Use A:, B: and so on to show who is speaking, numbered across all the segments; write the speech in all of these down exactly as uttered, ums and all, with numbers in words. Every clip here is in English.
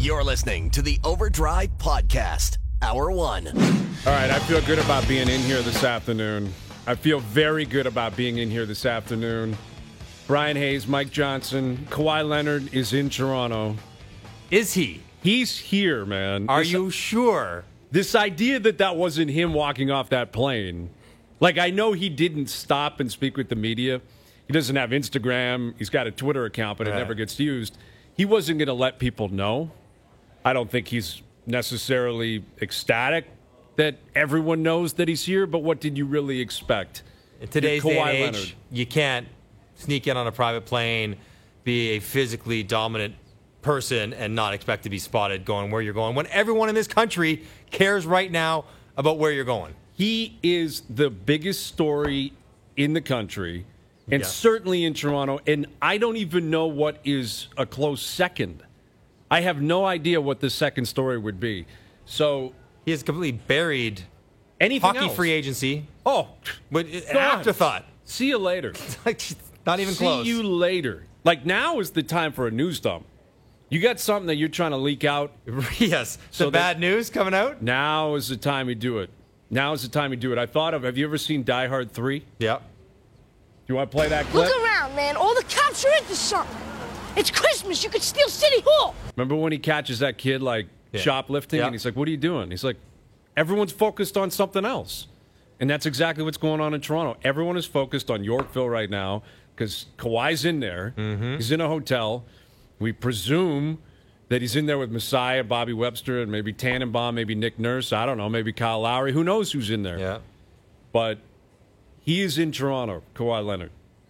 A: You're listening to the Overdrive Podcast, Hour One.
B: All right, I feel good about being in here this afternoon. I feel very good about being in here this afternoon. Brian Hayes, Mike Johnson, Kawhi Leonard is in Toronto.
C: Is he?
B: He's here, man.
C: Are
B: this,
C: you sure?
B: This idea that that wasn't him walking off that plane. Like, I know he didn't stop and speak with the media. He doesn't have Instagram. He's got a Twitter account, but it
C: right.
B: never gets used. He wasn't going to let people know. I don't think he's necessarily ecstatic that everyone knows that he's here, but what did you really expect?
C: In today's day and age,
B: Leonard.
C: you can't sneak in on a private plane, be a physically dominant person, and not expect to be spotted going where you're going when everyone in this country cares right now about where you're going.
B: He is the biggest story in the country, and
C: yeah.
B: certainly in Toronto, and I don't even know what is a close second. I have no idea what the second story would be. So
C: he has completely buried
B: anything
C: hockey
B: else.
C: free agency.
B: Oh,
C: but an afterthought.
B: See you later.
C: Like, not even
B: See
C: close.
B: See you later. Like, now is the time for a news dump. You got something that you're trying to leak out.
C: Yes.
B: So
C: the bad news coming out.
B: Now is the time you do it. Now is the time you do it. I thought of. Have you ever seen Die Hard three?
C: Yep.
B: You want to play that clip?
D: Look around, man. All the cops are into something. It's Christmas. You could steal City Hall.
B: Remember when he catches that kid, like,
C: yeah.
B: shoplifting?
C: Yeah.
B: And he's like, what are you doing? He's like, everyone's focused on something else. And that's exactly what's going on in Toronto. Everyone is focused on Yorkville right now because Kawhi's in there.
C: Mm-hmm.
B: He's in a hotel. We presume that he's in there with Messiah, Bobby Webster, and maybe Tannenbaum, maybe Nick Nurse. I don't know, maybe Kyle Lowry. Who knows who's in there?
C: Yeah.
B: But he is in Toronto, Kawhi Leonard.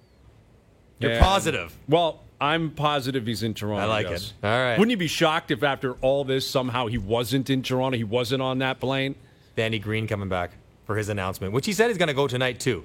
C: You're
B: and,
C: positive.
B: Well, I'm positive he's in Toronto.
C: I like
B: yes.
C: it. All right.
B: Wouldn't you be shocked if after all this somehow he wasn't in Toronto? He wasn't on that plane?
C: Danny Green coming back for his announcement, which he said he's going to go tonight too.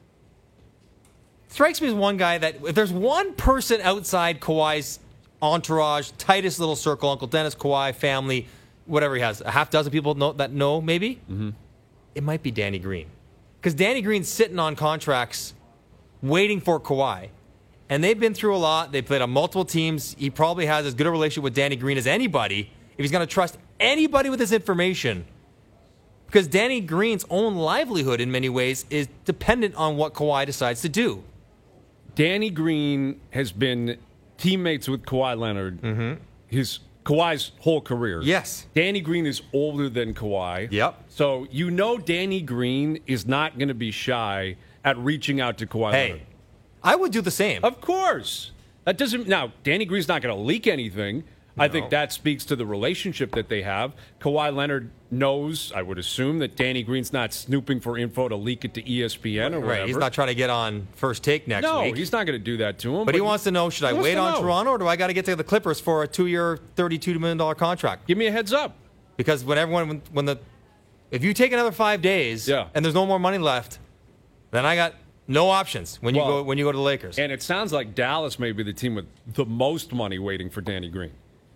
C: Strikes me as one guy that if there's one person outside Kawhi's entourage, tightest little circle, Uncle Dennis, Kawhi, family, whatever he has, a half dozen people know, that know maybe,
B: mm-hmm.
C: it might be Danny Green. Because Danny Green's sitting on contracts waiting for Kawhi. And they've been through a lot. They played on multiple teams. He probably has as good a relationship with Danny Green as anybody if he's going to trust anybody with his information. Because Danny Green's own livelihood in many ways is dependent on what Kawhi decides to do.
B: Danny Green has been teammates with Kawhi Leonard
C: mm-hmm.
B: his Kawhi's whole career.
C: Yes.
B: Danny Green is older than Kawhi.
C: Yep.
B: So you know Danny Green is not going to be shy at reaching out to Kawhi
C: Hey,
B: Leonard.
C: I would do the same.
B: Of course. That doesn't now Danny Green's not going to leak anything.
C: No.
B: I think that speaks to the relationship that they have. Kawhi Leonard knows, I would assume, that Danny Green's not snooping for info to leak it to E S P N or whatever.
C: Right. He's not trying to get on First Take next
B: no,
C: week.
B: he's not going to do that to him.
C: But,
B: But
C: he wants to know, should I
B: wants
C: wait
B: to
C: on
B: know.
C: Toronto or do I got to get to the Clippers for a two-year, thirty-two million dollars contract?
B: Give me a heads up.
C: Because when everyone, when, when the, if you take another five days
B: Yeah.
C: and there's no more money left, then I got no options when you
B: Well,
C: go when you go to the Lakers.
B: And it sounds like Dallas may be the team with the most money waiting for Danny Green.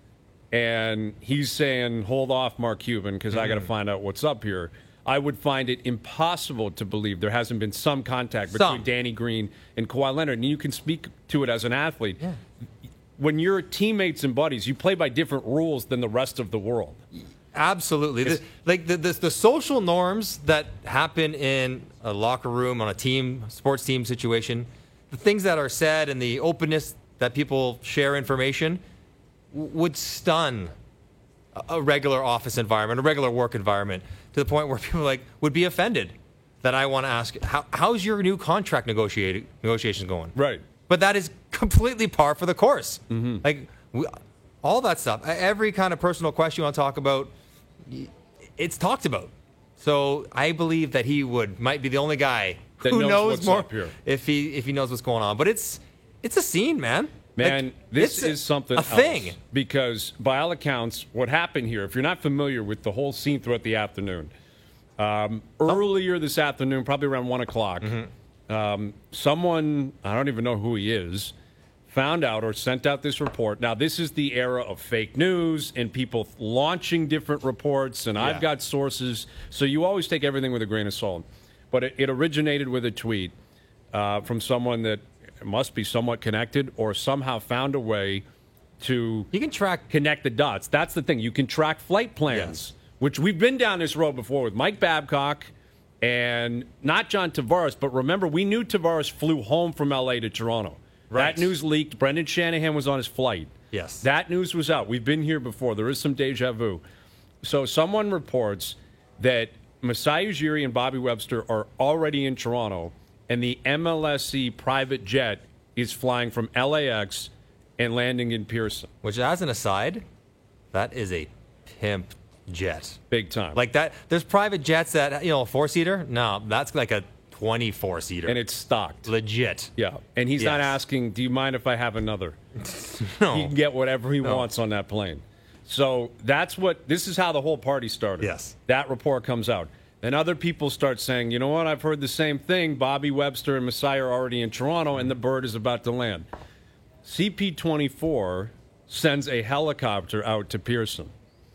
B: And he's saying, hold off, Mark Cuban, because mm. I got to find out what's up here. I would find it impossible to believe there hasn't been some contact between
C: Some.
B: Danny Green and Kawhi Leonard. And you can speak to it as an athlete.
C: Yeah. When
B: When you're teammates and buddies, you play by different rules than the rest of the world.
C: Absolutely. The, like the, the the social norms that happen in a locker room, on a team, sports team situation, the things that are said and the openness that people share information w- would stun a, a regular office environment, a regular work environment, to the point where people like would be offended that I want to ask, how, how's your new contract negotiated, negotiations going?
B: Right.
C: But that is completely par for the course.
B: Mm-hmm.
C: Like we, all that stuff, every kind of personal question you want to talk about, it's talked about. So I believe that he would might be the only guy
B: That
C: who
B: knows
C: knows,
B: what's
C: more
B: up here.
C: if he if he knows what's going on. But it's it's a scene, man.
B: Man,
C: Like,
B: this
C: it's a-
B: is something
C: a
B: else.
C: thing.
B: Because by all accounts, what happened here, if you're not familiar with the whole scene throughout the afternoon, um, earlier this afternoon, probably around one o'clock,
C: Mm-hmm.
B: um, someone, I don't even know who he is, found out or sent out this report. Now, this is the era of fake news and people launching different reports, and
C: Yeah.
B: I've got sources, so you always take everything with a grain of salt. But it, it originated with a tweet uh, from someone that must be somewhat connected or somehow found a way to
C: You can track.
B: connect the dots. That's the thing. You can track flight plans,
C: Yes.
B: which we've been down this road before with Mike Babcock and not John Tavares, but remember, we knew Tavares flew home from L A to Toronto.
C: Right.
B: That news leaked. Brendan Shanahan was on his flight.
C: Yes.
B: That news was out. We've been here before. There is some deja vu. So someone reports that Masai Ujiri and Bobby Webster are already in Toronto, and the M L S C private jet is flying from L A X and landing in Pearson.
C: Which, as an aside, that is a pimp jet.
B: Big time.
C: Like that. There's private jets that, you know, a four-seater. No, that's like a twenty-four seater.
B: And it's stocked.
C: Legit.
B: Yeah. And he's not
C: Yes.
B: asking, do you mind if I have another?
C: No.
B: He can get whatever he
C: No.
B: wants on that plane. So that's what, this is how the whole party started.
C: Yes.
B: That report comes out. And other people start saying, you know what, I've heard the same thing. Bobby Webster and Masai are already in Toronto, and the bird is about to land. C P twenty-four sends a helicopter out to Pearson,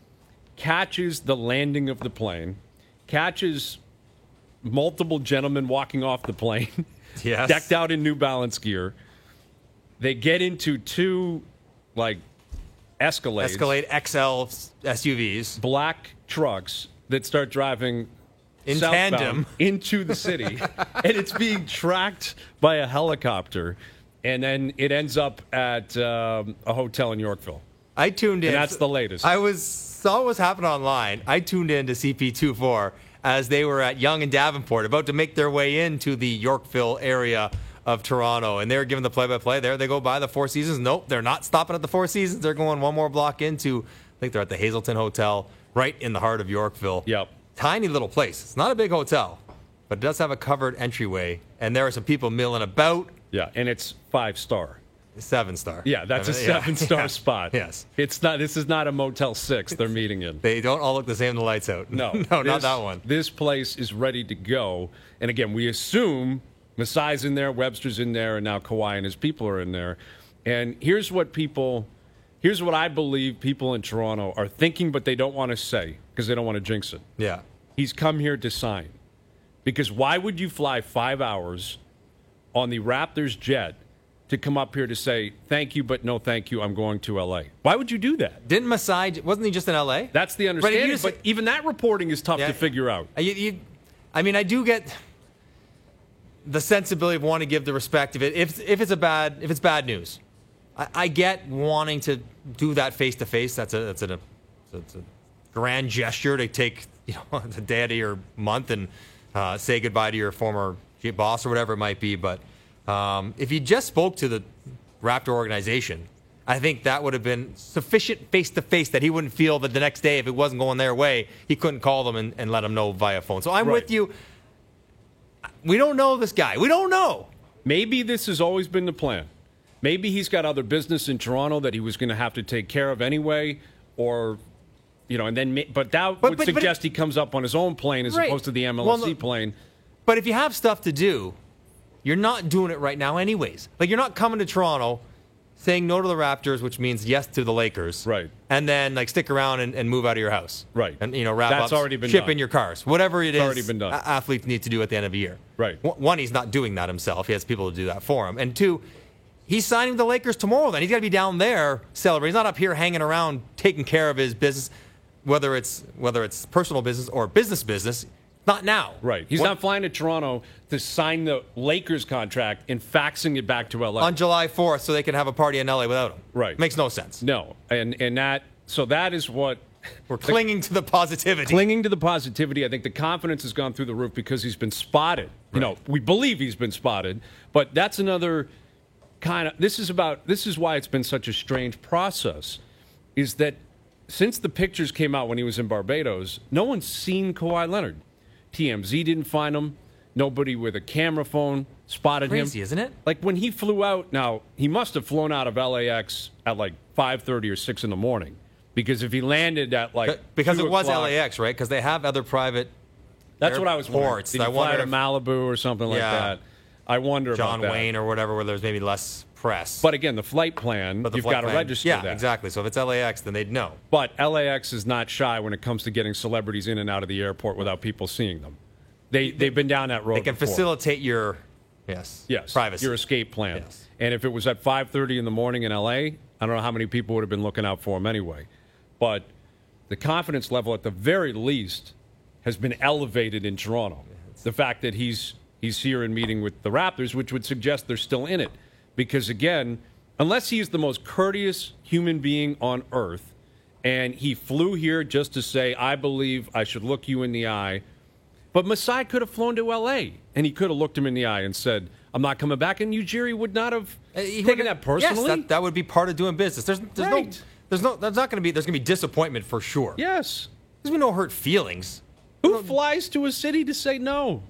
B: catches the landing of the plane, catches multiple gentlemen walking off the plane,
C: Yes.
B: decked out in New Balance gear. They get into two, like, Escalades,
C: Escalade X L S U Vs.
B: black trucks that start driving
C: In
B: southbound
C: tandem.
B: into the city, and it's being tracked by a helicopter, and then it ends up at um, a hotel in Yorkville.
C: I tuned in.
B: And that's the latest.
C: I was saw what was happening online. I tuned in to C P twenty-four as they were at Yonge and Davenport, about to make their way into the Yorkville area of Toronto, and they were given the play-by-play. There they go by the Four Seasons. Nope, they're not stopping at the Four Seasons. They're going one more block into, I think they're at the Hazelton Hotel, right in the heart of Yorkville.
B: Yep.
C: Tiny little place. It's not a big hotel, but it does have a covered entryway, and there are some people milling about.
B: Yeah, and it's five star.
C: Seven star.
B: Yeah, that's
C: I
B: a
C: mean, yeah,
B: seven star
C: yeah.
B: spot.
C: Yes.
B: It's not. This is not a Motel Six they're meeting in.
C: They don't all look the same. The lights out.
B: No,
C: no, not
B: this-
C: that one.
B: This place is ready to go. And again, we assume Masai's in there, Webster's in there, and now Kawhi and his people are in there. And here's what people, here's what I believe people in Toronto are thinking, but they don't want to say because they don't want to jinx it.
C: Yeah.
B: He's come here to sign. Because why would you fly five hours on the Raptors jet to come up here to say, thank you, but no thank you, I'm going to L A? Why would you do that?
C: Didn't Masai? Wasn't he just in L A?
B: That's the
C: But
B: understanding,
C: you
B: but,
C: just-
B: even that reporting is tough
C: Yeah.
B: to figure out.
C: Uh, You, you, I mean, I do get the sensibility of wanting to give the respect of it. If if it's a bad if it's bad news, I, I get wanting to do that face to face. That's a that's a, that's a grand gesture to take, you know, the day out of your month and uh, say goodbye to your former boss or whatever it might be. But um, if you just spoke to the Raptor organization, I think that would have been sufficient face to face that he wouldn't feel that the next day, if it wasn't going their way, he couldn't call them and, and let them know via phone. So I'm
B: Right.
C: with you. We don't know this guy. We don't know.
B: Maybe this has always been the plan. Maybe he's got other business in Toronto that he was going to have to take care of anyway, or, you know, and then, ma- but that
C: But-
B: would
C: but- but
B: suggest
C: it-
B: he comes up on his own plane as
C: Right.
B: opposed to the M L S C
C: Well, no-
B: plane.
C: But if you have stuff to do, you're not doing it right now anyways. Like, you're not coming to Toronto saying no to the Raptors, which means yes to the Lakers.
B: Right.
C: And then, like, stick around and, and move out of your house.
B: Right.
C: And, you know, wrap
B: That's
C: up,
B: already been
C: ship
B: done.
C: in your cars. Whatever it is
B: already been done.
C: a- athletes need to do at the end of a year.
B: Right.
C: One- One, he's not doing that himself. He has people to do that for him. And two, he's signing with the Lakers tomorrow then. He's got to be down there celebrating. He's not up here hanging around taking care of his business, whether it's whether it's personal business or business business. Not now.
B: Right. He's
C: What-
B: not flying to Toronto to sign the Lakers contract and faxing it back to L A.
C: on July fourth so they can have a party in L A without him.
B: Right.
C: Makes no sense.
B: No. And, and that, so that is what.
C: We're clinging to the positivity.
B: Clinging to the positivity, I think the confidence has gone through the roof because he's been spotted. You know, we believe he's been spotted, but that's another kind of. This is about. This is why it's been such a strange process. Is that since the pictures came out when he was in Barbados, no one's seen Kawhi Leonard. T M Z didn't find him. Nobody with a camera phone spotted
C: Crazy,
B: him.
C: isn't it?
B: Like when he flew out. Now he must have flown out of L A X at like five thirty or six in the morning. Because if he landed at like
C: Because
B: two
C: it was
B: o'clock-
C: L A X, right? Because they have other private
B: That's what I was wondering.
C: airports.
B: Did
C: I
B: he fly
C: wonder
B: to
C: if
B: Malibu or something like
C: Yeah.
B: that? I wonder
C: John
B: about that.
C: Wayne or whatever, where there's maybe less press.
B: But again, the flight plan,
C: But the
B: you've
C: flight
B: got to
C: plan-
B: register
C: Yeah,
B: that.
C: exactly. So if it's L A X, then they'd know.
B: But L A X is not shy when it comes to getting celebrities in and out of the airport without people seeing them. They they've been down that road.
C: They can
B: before.
C: facilitate your Yes.
B: Yes.
C: Privacy.
B: Your escape plan.
C: Yes.
B: And if it was at five thirty in the morning in L A, I don't know how many people would have been looking out for him anyway. But the confidence level, at the very least, has been elevated in Toronto. The fact that he's he's here and meeting with the Raptors, which would suggest they're still in it. Because, again, unless he is the most courteous human being on earth, and he flew here just to say, I believe I should look you in the eye. But Masai could have flown to L A, and he could have looked him in the eye and said, I'm not coming back. And Ujiri would not have
C: Uh, he
B: taken
C: would-
B: that personally.
C: Yes, that, that would be part of doing business. There's, there's no,
B: Right.
C: there's no, there's not going to be, there's going to be disappointment for sure.
B: Yes.
C: There's going to be no hurt feelings.
B: Who flies to a city to say no?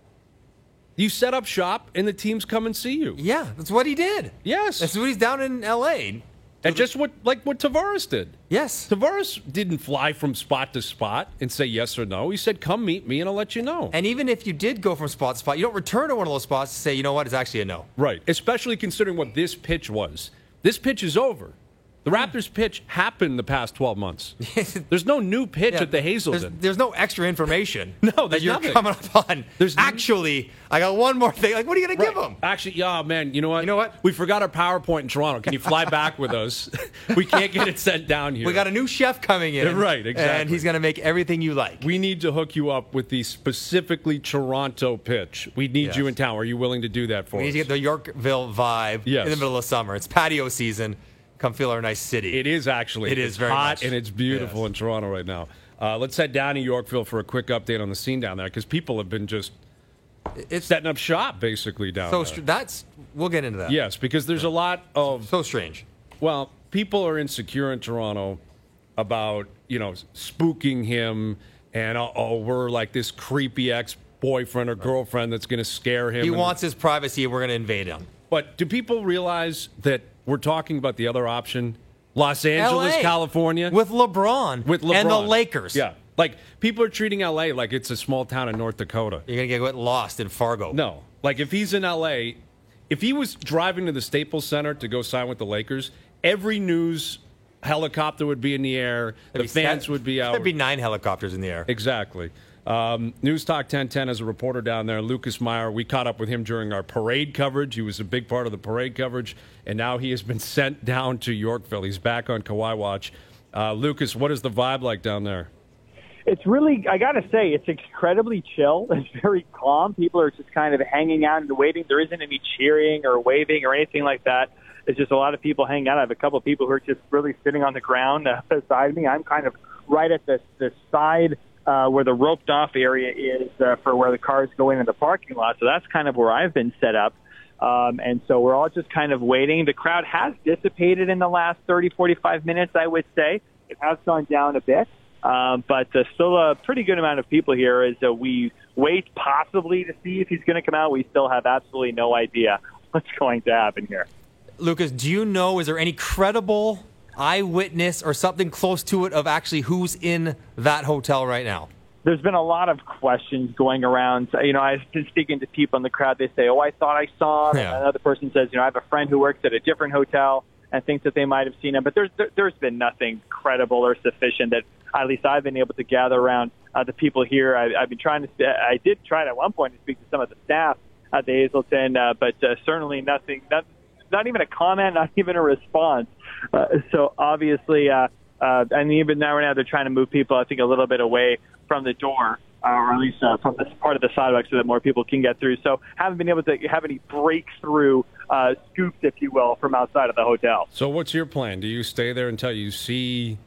B: You set up shop, and the teams come and see you.
C: Yeah, that's what he did.
B: Yes.
C: That's what he's down in L A.
B: And just what like what Tavares did.
C: Yes.
B: Tavares didn't fly from spot to spot and say yes or no. He said, come meet me, and I'll let you know.
C: And even if you did go from spot to spot, you don't return to one of those spots to say, you know what, it's actually a no.
B: Right. Especially considering what this pitch was. This pitch is over. The Raptors' pitch happened the past twelve months. There's no new pitch
C: Yeah,
B: at the
C: There's,
B: Hazelden.
C: there's no extra information
B: No,
C: that
B: there's
C: you're
B: nothing.
C: coming up on.
B: There's n-
C: actually, I got one more thing. Like, what are you going to give them?
B: Actually, yeah, man, you know what?
C: You know what?
B: We forgot our PowerPoint in Toronto. Can you fly back with us? We can't get it sent down here.
C: We got a new chef coming in.
B: Right, exactly.
C: And he's going to make everything you like.
B: We need to hook you up with the specifically Toronto pitch. We need
C: Yes.
B: you in town. Are you willing to do that for
C: We need
B: us?
C: to get the Yorkville vibe
B: Yes.
C: in the middle of summer. It's patio season. Come feel our nice city.
B: It is actually.
C: It is
B: It's
C: very
B: hot
C: much.
B: and it's beautiful
C: Yes.
B: in Toronto right now. Uh, let's head down to Yorkville for a quick update on the scene down there because people have been just
C: It's
B: setting up shop basically down
C: so
B: there.
C: str- that's we'll get into that.
B: Yes, because there's a lot of
C: So strange.
B: well, people are insecure in Toronto about you know spooking him and oh, oh we're like this creepy ex-boyfriend or girlfriend that's going to scare him.
C: He
B: and-
C: wants his privacy, and we're going to invade him.
B: But do people realize that we're talking about the other option? Los Angeles,
C: L A,
B: California?
C: with LeBron,
B: with LeBron.
C: and the Lakers.
B: Yeah. Like, people are treating L A like it's a small town in North Dakota.
C: You're going to get lost in Fargo.
B: No. Like, if he's in L A, if he was driving to the Staples Center to go sign with the Lakers, every news helicopter would be in the air.
C: There'd
B: The
C: be-
B: fans would be out.
C: There'd be nine helicopters in the air.
B: Exactly. Um, News Talk ten ten has a reporter down there, Lucas Meyer. We caught up with him during our parade coverage. He was a big part of the parade coverage, and now he has been sent down to Yorkville. He's back on Kawhi Watch. Uh, Lucas, what is the vibe like down there?
E: It's really, I got to say, it's incredibly chill. It's very calm. People are just kind of hanging out and waiting. There isn't any cheering or waving or anything like that. It's just a lot of people hanging out. I have a couple of people who are just really sitting on the ground uh, beside me. I'm kind of right at the, the side uh, where the roped off area is uh, for where the cars go in in the parking lot. So that's kind of where I've been set up. Um, and so we're all just kind of waiting. The crowd has dissipated in the last thirty, forty-five minutes, I would say. It has gone down a bit. Um, but uh, still a pretty good amount of people here as uh, we wait possibly to see if he's going to come out. We still have absolutely no idea what's going to happen here.
C: Lucas, do you know, is there any credible eyewitness or something close to it of actually who's in that hotel right now?
E: There's been a lot of questions going around. You know, I've been speaking to people in the crowd. They say, oh, I thought I saw him.
C: Yeah.
E: And another person says, you know, I have a friend who works at a different hotel and thinks that they might have seen him. But there's there, there's been nothing credible or sufficient that at least I've been able to gather around uh, the people here. I, I've been trying to – I did try at one point to speak to some of the staff at the Hazelton, uh, but uh, certainly nothing not, – not even a comment, not even a response. Uh, so obviously uh, – Uh, and even now, right now, they're trying to move people, I think, a little bit away from the door, uh, or at least uh, from this part of the sidewalk so that more people can get through. So haven't been able to have any breakthrough uh, scoops, if you will, from outside of the hotel.
B: So what's your plan? Do you stay there until you see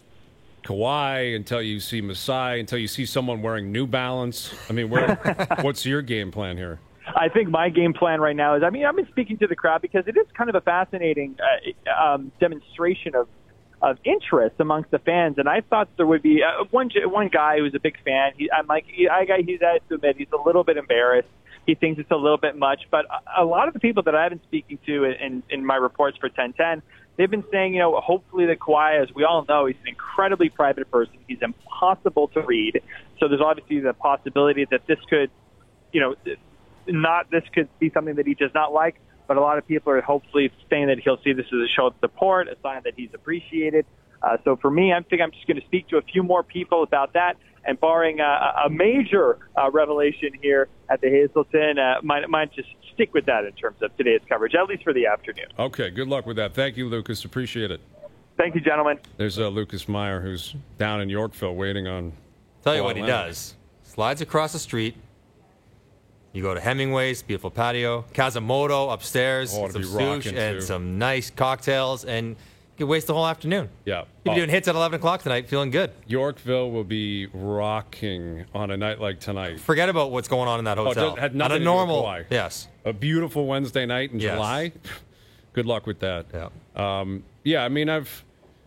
B: Kawhi, until you see Masai, until you see someone wearing New Balance? I mean, where, what's your game plan here?
E: I think my game plan right now is, I mean, I've been speaking to the crowd because it is kind of a fascinating uh, um, demonstration of of interest amongst the fans, and I thought there would be uh, one one guy who's a big fan. He, I'm like, he, I got he's had to admit he's a little bit embarrassed. He thinks it's a little bit much, but a, a lot of the people that I've been speaking to in, in my reports for ten ten, they've been saying, you know, hopefully the Kawhi, as we all know, he's an incredibly private person. He's impossible to read. So there's obviously the possibility that this could, you know, not this could be something that he does not like. But a lot of people are hopefully saying that he'll see this as a show of support, a sign that he's appreciated. Uh, so for me, I think I'm just going to speak to a few more people about that. And barring uh, a major uh, revelation here at the Hazelton, uh, might, might just stick with that in terms of today's coverage, at least for the afternoon.
B: Okay, good luck with that. Thank you, Lucas. Appreciate it.
E: Thank you, gentlemen.
B: There's uh, Lucas Meyer, who's down in Yorkville waiting on.
C: Tell you what he
B: Leonard.
C: does. Slides across the street. You go to Hemingway's, beautiful patio. Kazamoto upstairs,
B: Oh, it'd
C: some
B: be
C: sushi
B: rocking,
C: and
B: too.
C: some nice cocktails, and you can waste the whole afternoon.
B: Yeah.
C: You'll
B: Oh,
C: be doing hits at eleven o'clock tonight, feeling good.
B: Yorkville will be rocking on a night like tonight.
C: Forget about what's going on in that
B: it
C: hotel.
B: had
C: on
B: nothing
C: a
B: to do with
C: normal,
B: Kauai.
C: yes.
B: A beautiful Wednesday night in
C: Yes.
B: July. Good luck with that.
C: Yeah.
B: Um, yeah, I mean, I've.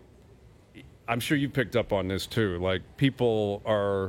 B: I'm sure you picked up on this too. Like, people are.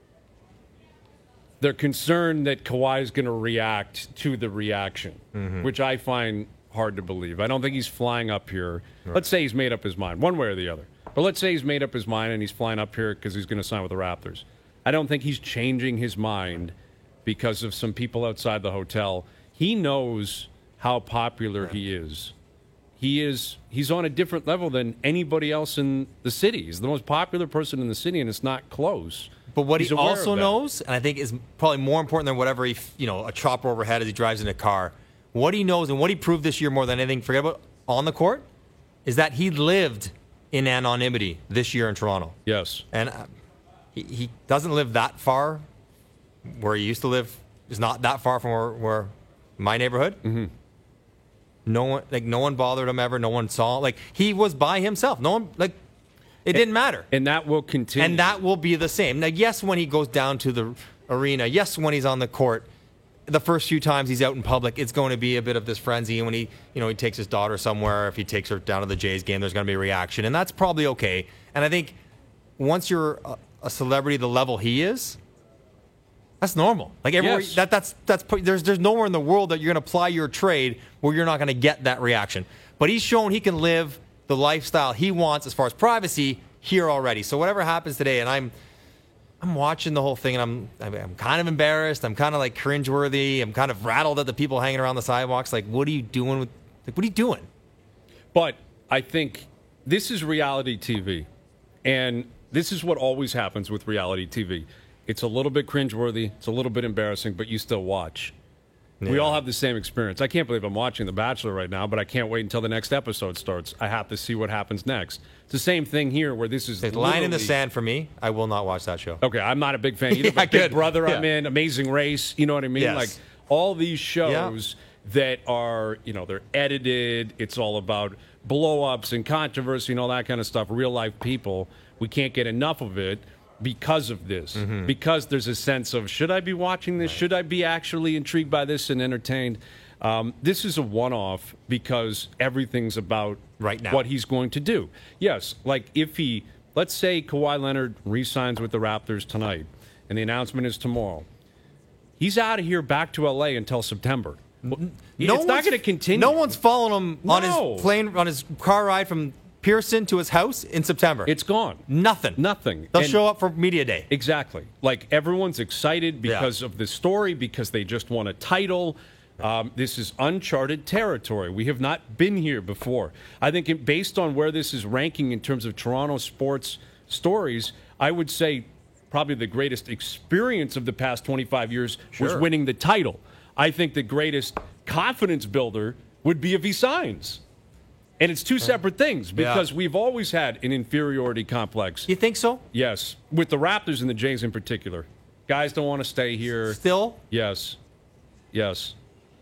B: They're concerned that Kawhi is going to react to the reaction,
C: Mm-hmm.
B: which I find hard to believe. I don't think he's flying up here. Let's say he's made up his mind, one way or the other. But let's say he's made up his mind and he's flying up here because he's going to sign with the Raptors. I don't think he's changing his mind because of some people outside the hotel. He knows how popular he is. He is he's on a different level than anybody else in the city. He's the most popular person in the city, and it's not close.
C: But what
B: He's
C: he
B: aware
C: also
B: of that.
C: knows, and I think is probably more important than whatever he, you know, a chopper overhead as he drives in a car, what he knows and what he proved this year more than anything, forget about on the court, is that he lived in anonymity this year in Toronto.
B: Yes.
C: And uh, he, he doesn't live that far where he used to live, is not that far from where, where my neighborhood. Mm-hmm. No one, like, no one bothered him ever. No one saw. Like, he was by himself. No one, like, it didn't matter.
B: And that will continue.
C: And that will be the same. Now, yes, when he goes down to the arena, yes, when he's on the court, the first few times he's out in public, it's going to be a bit of this frenzy. And when he, you know, he takes his daughter somewhere, if he takes her down to the Jays game, there's going to be a reaction, and that's probably okay. And I think once you're a, a celebrity the level he is, that's normal. Like everywhere,
B: Yes.
C: that that's that's there's there's nowhere in the world that you're going to apply your trade where you're not going to get that reaction. But he's shown he can live the lifestyle he wants as far as privacy here already. So whatever happens today, and I'm I'm watching the whole thing, and I'm I'm I'm kind of embarrassed. I'm kind of like cringeworthy. I'm kind of rattled at the people hanging around the sidewalks. Like, what are you doing with? Like, what are you doing?
B: But I think this is reality T V. And this is what always happens with reality T V. It's a little bit cringeworthy. It's a little bit embarrassing, but you still watch. We
C: Yeah.
B: all have the same experience. I can't believe I'm watching The Bachelor right now, but I can't wait until the next episode starts. I have to see what happens next. It's the same thing here where this is
C: The line in the
B: literally-
C: sand for me. I will not watch that show.
B: Okay, I'm not a big fan either.
C: Yeah,
B: but Big
C: good.
B: Brother, I'm
C: Yeah.
B: in. Amazing Race, you know what I mean?
C: Yes.
B: Like all these shows that are, you know, they're edited. It's all about blow-ups and controversy and all that kind of stuff. Real life people. We can't get enough of it because of this.
C: Mm-hmm.
B: Because there's a sense of, should I be watching this? Should I be actually intrigued by this and entertained? Um, this is a one-off because everything's about
C: Right now.
B: what he's going to do. Yes, like if he, let's say Kawhi Leonard re-signs with the Raptors tonight, and the announcement is tomorrow. He's out of here back to L A until September. Well, it's not
C: one's-
B: going to continue.
C: No one's following him on
B: No.
C: his plane, on his car ride from Pearson to his house in September.
B: It's gone.
C: nothing.
B: Nothing.
C: They'll
B: And-
C: show up for media day.
B: Exactly. Like everyone's excited because of the story, because they just won a title. Um, this is uncharted territory. We have not been here before. I think it, based on where this is ranking in terms of Toronto sports stories, I would say probably the greatest experience of the past twenty-five years was
C: Sure.
B: winning the title. I think the greatest confidence builder would be if he signs. And it's two separate things because
C: Yeah.
B: we've always had an inferiority complex.
C: You think so?
B: Yes, with the Raptors and the Jays in particular. Guys don't want to stay here.
C: Still?
B: Yes. Yes.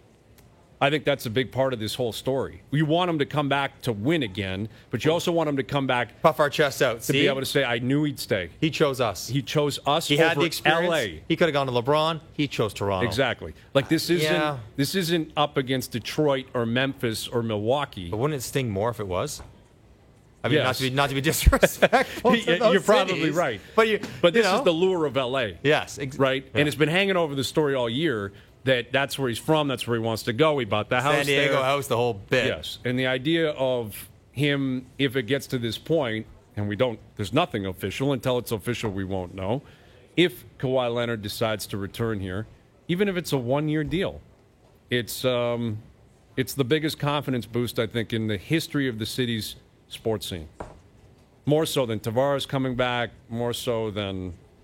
B: I think that's a big part of this whole story. You want them to come back to win again, but you also want them to come back
C: Puff our chests out.
B: to
C: See?
B: be able to say, I knew he'd stay.
C: He chose us.
B: He chose us
C: He
B: over
C: had the experience.
B: L A.
C: He could have gone to LeBron. He chose Toronto.
B: Exactly. Like this isn't
C: Yeah.
B: this isn't up against Detroit or Memphis or Milwaukee.
C: But wouldn't it sting more if it was? I mean, not
B: Yes.
C: to be not to be disrespectful. to
B: Yeah,
C: those
B: You're probably
C: cities,
B: right.
C: But you,
B: but
C: you
B: this
C: know,
B: is the lure of L A.
C: yes, ex-
B: Right?
C: Yeah.
B: And it's been hanging over the story all year that that's where he's from, that's where he wants to go. He bought the house
C: San Diego
B: there.
C: house, the whole bit.
B: Yes. And the idea of him, if it gets to this point, and we don't, there's nothing official. Until it's official, we won't know. If Kawhi Leonard decides to return here, even if it's a one-year deal, it's um, it's the biggest confidence boost, I think, in the history of the city's sports scene. More so than Tavares coming back, more so than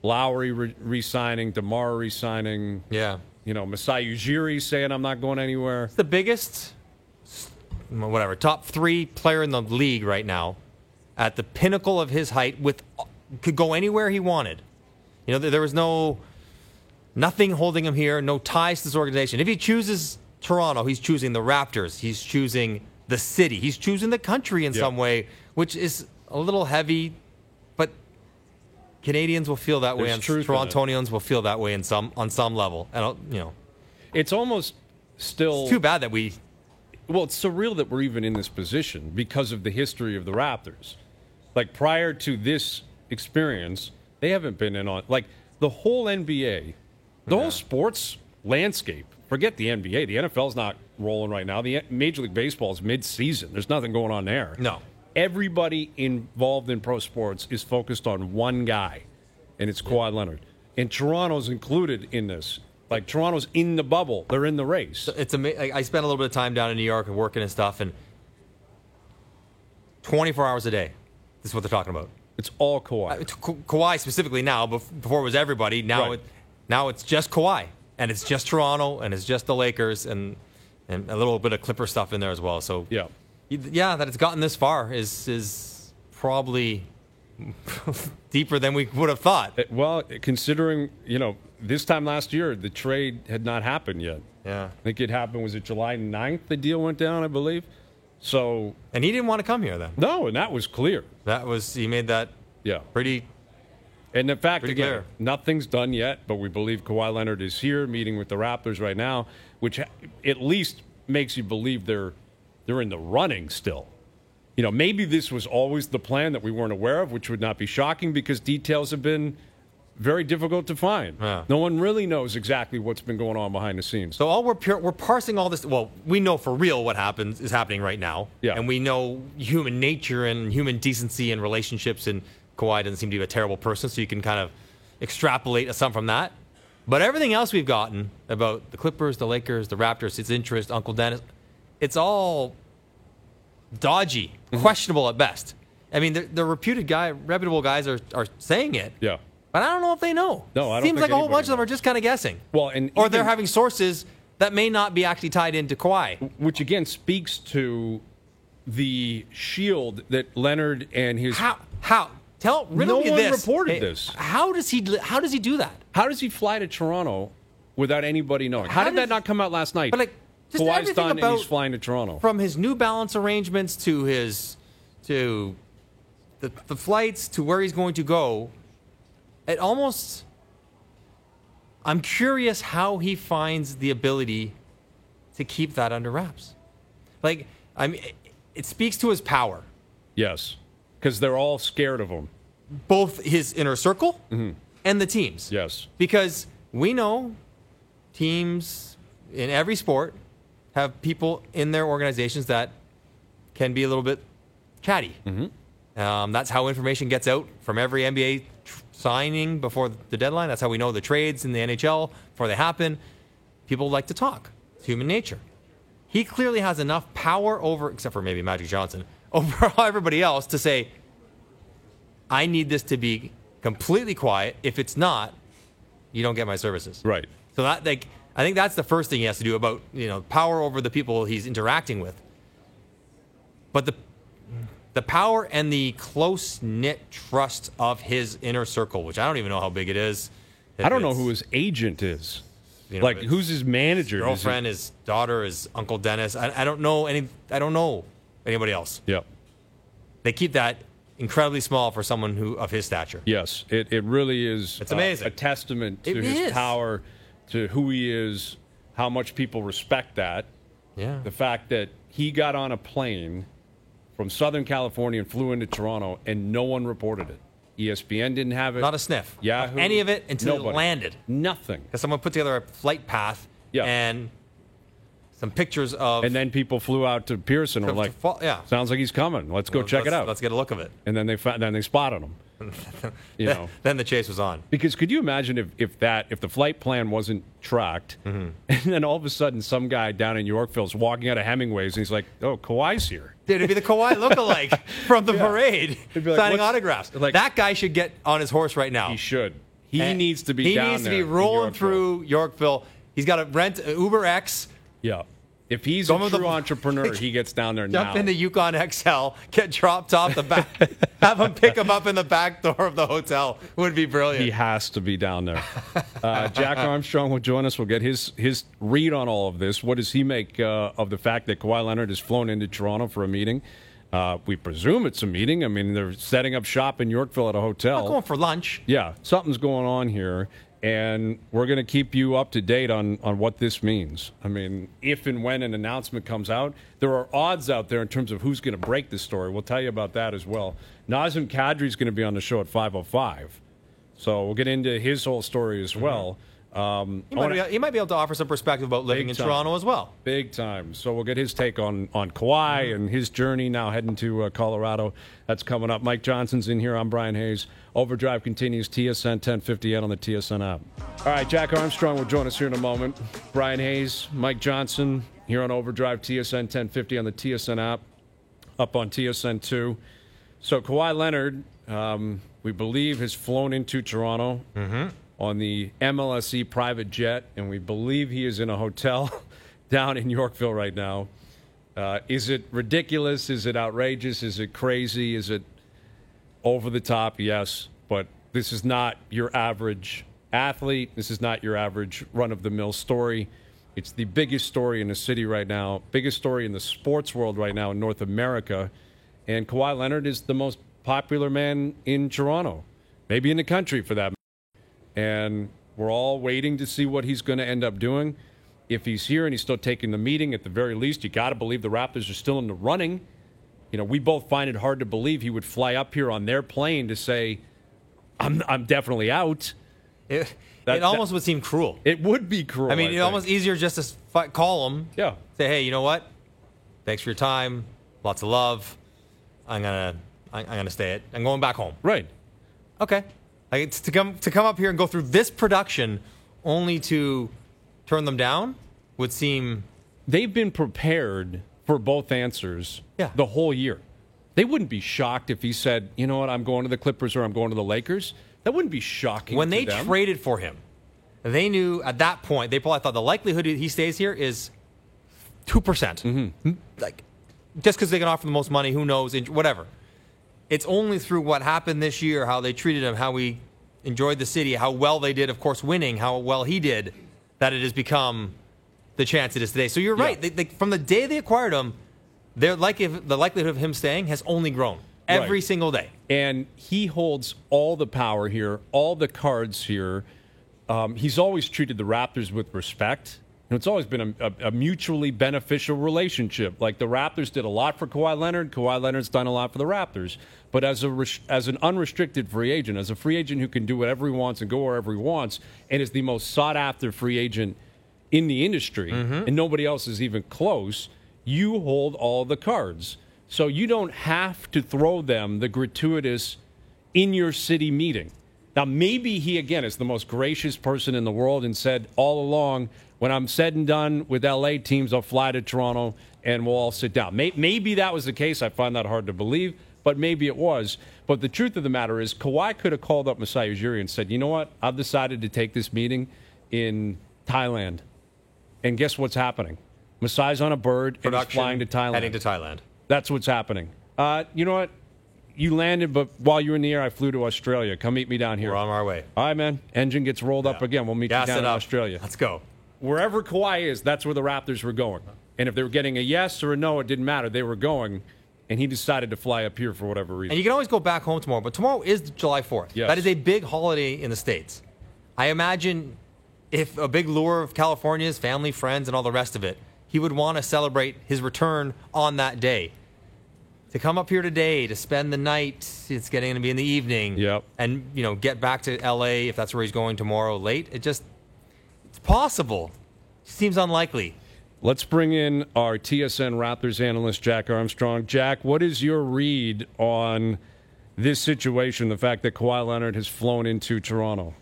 B: Lowry re- resigning, DeMar resigning.
C: Yeah.
B: You know, Masai Ujiri saying I'm not going anywhere.
C: The biggest, whatever, top three player in the league right now, at the pinnacle of his height, with could go anywhere he wanted. You know, there, there was no nothing holding him here, no ties to this organization. If he chooses Toronto, he's choosing the Raptors. He's choosing the city. He's choosing the country in
B: Yep.
C: some way, which is a little heavy, but Canadians will feel that way,
B: There's
C: and
B: truth in it.
C: Torontonians will feel that way in some on some level. And I'll- you know,
B: It's almost still
C: it's too bad that we.
B: well, it's surreal that we're even in this position because of the history of the Raptors. Like prior to this experience, they haven't been in on like the whole N B A, the whole sports landscape. Forget the N B A. The N F L's not rolling right now. The Major League Baseball is mid-season. There's nothing going on there.
C: No.
B: Everybody involved in pro sports is focused on one guy, and it's Kawhi Leonard. And Toronto's included in this. Like, Toronto's in the bubble. They're in the race.
C: It's ama- like, I spent a little bit of time down in New York and working and stuff, and twenty-four hours a day. This is what they're talking about.
B: It's all Kawhi.
C: Uh, Ka- Kawhi specifically now. bef- Before it was everybody. Now
B: Right.
C: it, now it's just Kawhi, and it's just Toronto, and it's just the Lakers, and and a little bit of Clipper stuff in there as well. So
B: Yeah.
C: yeah, that it's gotten this far is is probably deeper than we would have thought.
B: Uh, Well, considering, you know, this time last year, the trade had not happened yet.
C: Yeah,
B: I think it happened, was it July ninth the deal went down, I believe? So,
C: and he didn't want to come here then.
B: no, and that was clear.
C: That was he made that
B: Yeah.
C: pretty.
B: And in fact,
C: Pretty
B: again,
C: clear.
B: nothing's done yet, but we believe Kawhi Leonard is here meeting with the Raptors right now, which ha- at least makes you believe they're they're in the running still. You know, maybe this was always the plan that we weren't aware of, which would not be shocking because details have been very difficult to find.
C: Yeah.
B: No one really knows exactly what's been going on behind the scenes.
C: So all we're pure, we're parsing all this. Well, we know for real what happens is happening right now.
B: Yeah.
C: And we know human nature and human decency and relationships. And Kawhi doesn't seem to be a terrible person, so you can kind of extrapolate some from that. But everything else we've gotten about the Clippers, the Lakers, the Raptors, its interest, Uncle Dennis, it's all dodgy,
B: Mm-hmm.
C: questionable at best. I mean, the, the reputed guy, reputable guys are, are saying it.
B: Yeah.
C: But I don't know if they know.
B: No, I don't
C: Seems
B: think
C: like a whole
B: anybody
C: bunch of them
B: knows.
C: are just kind of guessing.
B: Well, and
C: or they're
B: even-
C: having sources that may not be actually tied into Kawhi.
B: Which again speaks to the shield that Leonard and his.
C: How? How? Tell riddle
B: No
C: me
B: one
C: this.
B: reported
C: Hey,
B: this.
C: How does he? How does he do that?
B: How does he fly to Toronto without anybody knowing? How,
C: How
B: did
C: does-
B: that not come out last night?
C: But, like, just
B: Kawhi's
C: everything
B: done and
C: about-
B: he's flying to Toronto.
C: From his New Balance arrangements to his to the the flights to where he's going to go, it almost. I'm curious how he finds the ability to keep that under wraps. Like, I mean, it, it speaks to his power.
B: Yes, because they're all scared of him.
C: Both his inner circle and the teams.
B: Yes.
C: Because we know teams in every sport have people in their organizations that can be a little bit chatty. Mm-hmm. Um, that's how information gets out from every N B A tr- signing before the deadline. That's how we know the trades in the N H L before they happen. People like to talk. It's human nature. He clearly has enough power over, except for maybe Magic Johnson, over everybody else to say, I need this to be completely quiet. If it's not, you don't get my services.
B: Right.
C: So that, like, I think that's the first thing he has to do about, you know, power over the people he's interacting with. But the the power and the close knit trust of his inner circle, which I don't even know how big it is.
B: I don't know
C: It's,
B: who his agent is.
C: you know,
B: like,
C: it's
B: who's his manager? Is it-
C: girlfriend, his daughter, his Uncle Dennis. I, I don't know any. I don't know anybody else.
B: Yeah.
C: They keep that incredibly small for someone who of his stature.
B: Yes, it, it really is.
C: It's
B: uh,
C: amazing.
B: a testament to
C: It
B: his
C: is.
B: power, to who he is, how much people respect that.
C: Yeah.
B: The fact that he got on a plane from Southern California and flew into Toronto and no one reported it. E S P N didn't have it.
C: Not a sniff.
B: Yahoo.
C: Any of it until
B: Nobody.
C: it landed.
B: Nothing.
C: Because someone put together a flight path
B: Yeah.
C: and some pictures of.
B: And then people flew out to Pearson and were
C: To-
B: like,
C: to fall- yeah.
B: sounds like he's coming. Let's go
C: Let's-
B: check it out.
C: Let's get a look of it.
B: And then they found, then they spotted him. You know.
C: Then the chase was on.
B: Because could you imagine if, if that if the flight plan wasn't tracked,
C: Mm-hmm.
B: and then all of a sudden some guy down in Yorkville's walking out of Hemingway's and he's like, "Oh, Kawhi's here."
C: Dude, it'd be the Kawhi lookalike from the
B: Yeah.
C: parade
B: It'd be like,
C: signing
B: what's-
C: autographs.
B: like-
C: that guy should get on his horse right now.
B: He should. He
C: And
B: needs to be
C: He
B: down
C: needs to
B: there
C: be
B: in
C: rolling
B: Yorkville.
C: through Yorkville. He's got to rent an Uber X.
B: Yeah. If he's
C: Some
B: a
C: of
B: true
C: the-
B: entrepreneur, he gets down there
C: Jump
B: now.
C: into Yukon X L, get dropped off the back, have him pick him up in the back door of the hotel. Would be brilliant.
B: He has to be down there. Uh, Jack Armstrong will join us. We'll get his his read on all of this. What does he make uh, of the fact that Kawhi Leonard has flown into Toronto for a meeting? Uh, we presume it's a meeting. I mean, they're setting up shop in Yorkville at a hotel.
C: Not going for lunch.
B: Yeah, something's going on here, and we're going to keep you up to date on, on what this means. I mean, if and when an announcement comes out, there are odds out there in terms of who's going to break this story. We'll tell you about that as well. Nazem Kadri is going to be on the show at five oh five, so we'll get into his whole story as well. Um,
C: He
B: I
C: might,
B: wanna-
C: be, he might be able to offer some perspective about living
B: Big
C: in
B: time.
C: Toronto as well.
B: Big time. So we'll get his take on, on Kawhi and his journey now heading to uh, Colorado. That's coming up. Mike Johnson's in here. I'm Brian Hayes. Overdrive continues. T S N ten fifty N on the T S N app. All right, Jack Armstrong will join us here in a moment. Brian Hayes, Mike Johnson here on Overdrive, T S N ten fifty on the T S N app, up on T S N two. So Kawhi Leonard, um, we believe, has flown into Toronto. Mm-hmm. on the M L S E private jet, and we believe he is in a hotel down in Yorkville right now. Uh, is it ridiculous? Is it outrageous? Is it crazy? Is it over the top? Yes, but this is not your average athlete. This is not your average run-of-the-mill story. It's the biggest story in the city right now, biggest story in the sports world right now in North America, and Kawhi Leonard is the most popular man in Toronto, maybe in the country for that matter. And we're all waiting to see what he's going to end up doing. If he's here and he's still taking the meeting, at the very least, you got to believe the Raptors are still in the running. You know, we both find it hard to believe he would fly up here on their plane to say, I'm, I'm definitely out.
C: It,
B: That-
C: it almost
B: that-
C: would seem cruel.
B: It would be cruel.
C: I mean,
B: I
C: it's
B: think.
C: almost easier just to fi- call him.
B: Yeah.
C: Say, hey, you know what? Thanks for your time. Lots of love. I'm gonna, I'm gonna stay. At, I'm going back home.
B: Right.
C: Okay. Like it's to come to come up here and go through this production, only to turn them down, would seem.
B: They've been prepared for both answers
C: Yeah.
B: the whole year. They wouldn't be shocked if he said, you know what, I'm going to the Clippers or I'm going to the Lakers. That wouldn't be shocking
C: When
B: to
C: they
B: them.
C: traded for him, they knew at that point, they probably thought the likelihood he stays here is two percent. Mm-hmm. Like, just because they can offer the most money, who knows, whatever. It's only through what happened this year, how they treated him, how we enjoyed the city, how well they did, of course, winning, how well he did, that it has become the chance it is today. So you're
B: Yeah.
C: right. They, they, from the day they acquired him, they're like if the likelihood of him staying has only grown every
B: Right.
C: single day.
B: And he holds all the power here, all the cards here. Um, he's always treated the Raptors with respect. And it's always been a, a, a mutually beneficial relationship. Like the Raptors did a lot for Kawhi Leonard. Kawhi Leonard's done a lot for the Raptors. But as a res- as an unrestricted free agent, as a free agent who can do whatever he wants and go wherever he wants, and is the most sought-after free agent in the industry, and nobody else is even close, you hold all the cards. So you don't have to throw them the gratuitous in your city meeting. Now, maybe he, again, is the most gracious person in the world and said all along, when I'm said and done with L A teams, I'll fly to Toronto and we'll all sit down. Maybe that was the case. I find that hard to believe, but maybe it was. But the truth of the matter is, Kawhi could have called up Masai Ujiri and said, you know what? I've decided to take this meeting in Thailand. And guess what's happening? Masai's on a bird and he's
C: Production
B: flying to Thailand.
C: Heading to Thailand.
B: That's what's happening. Uh, you know what? You landed, but while you were in the air, I flew to Australia. Come meet me down here.
C: We're on our way.
B: All right, man. Engine gets rolled up
C: Yeah.
B: again. We'll meet
C: Gas
B: you down
C: it
B: in
C: up.
B: Australia.
C: Let's go.
B: Wherever Kawhi is, that's where the Raptors were going. And if they were getting a yes or a no, it didn't matter. They were going, and he decided to fly up here for whatever reason.
C: And you can always go back home tomorrow, but tomorrow is July fourth.
B: Yes.
C: That is a big holiday in the States. I imagine if a big lure of California's family, friends, and all the rest of it, he would want to celebrate his return on that day. To come up here today, to spend the night, it's getting to be in the evening,
B: Yep.
C: and you know, get back to L A if that's where he's going tomorrow late. It just, it's possible. Seems unlikely.
B: Let's bring in our T S N Raptors analyst, Jack Armstrong. Jack, what is your read on this situation, the fact that Kawhi Leonard has flown into Toronto?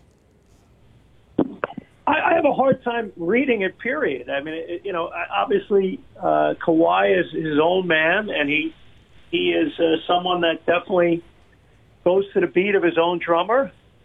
F: I, I have a hard time reading it, period. I mean, it, you know, obviously uh, Kawhi is his own man, and he he is uh, someone that definitely goes to the beat of his own drummer.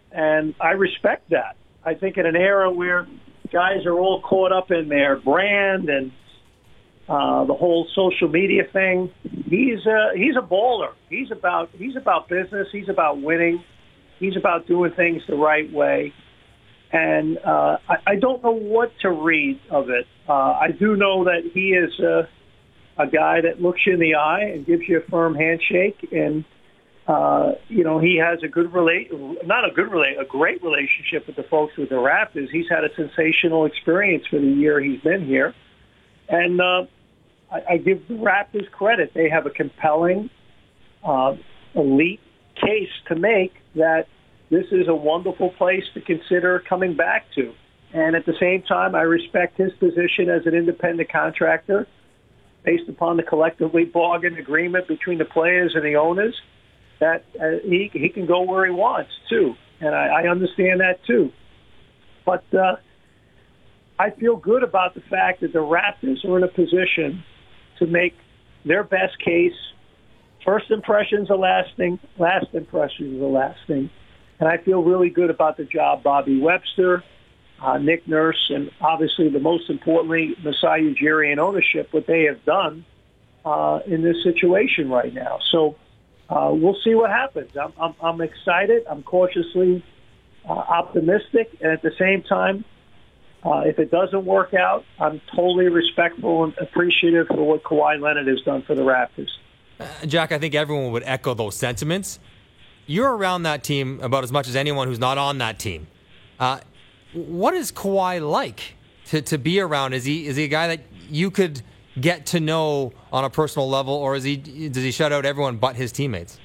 F: And I respect that. I think in an era where guys are all caught up in their brand and uh, the whole social media thing, he's a, he's a baller. He's about he's about business. He's about winning. He's about doing things the right way. And uh, I, I don't know what to read of it. Uh, I do know that he is a, a guy that looks you in the eye and gives you a firm handshake. And, uh, you know, he has a good relate, not a good relate, a great relationship with the folks with the Raptors. He's had a sensational experience for the year he's been here. And uh, I, I give the Raptors credit. They have a compelling, uh, elite case to make that this is a wonderful place to consider coming back to. And at the same time, I respect his position as an independent contractor based upon the collectively bargained agreement between the players and the owners that uh, he, he can go where he wants, too. And I, I understand that, too. But uh, I feel good about the fact that the Raptors are in a position to make their best case. First impressions are lasting. Last impressions are lasting. And I feel really good about the job Bobby Webster, uh, Nick Nurse, and obviously the most importantly, Masai Ujiri and ownership, what they have done uh, in this situation right now. So uh, we'll see what happens. I'm, I'm, I'm excited. I'm cautiously uh, optimistic. And at the same time, uh, if it doesn't work out, I'm totally respectful and appreciative for what Kawhi Leonard has done for the Raptors.
C: Uh, Jack, I think everyone would echo those sentiments. You're around that team about as much as anyone who's not on that team. Uh, what is Kawhi like to, to be around? Is he is he a guy that you could get to know on a personal level, or is he does he shut out everyone but his teammates?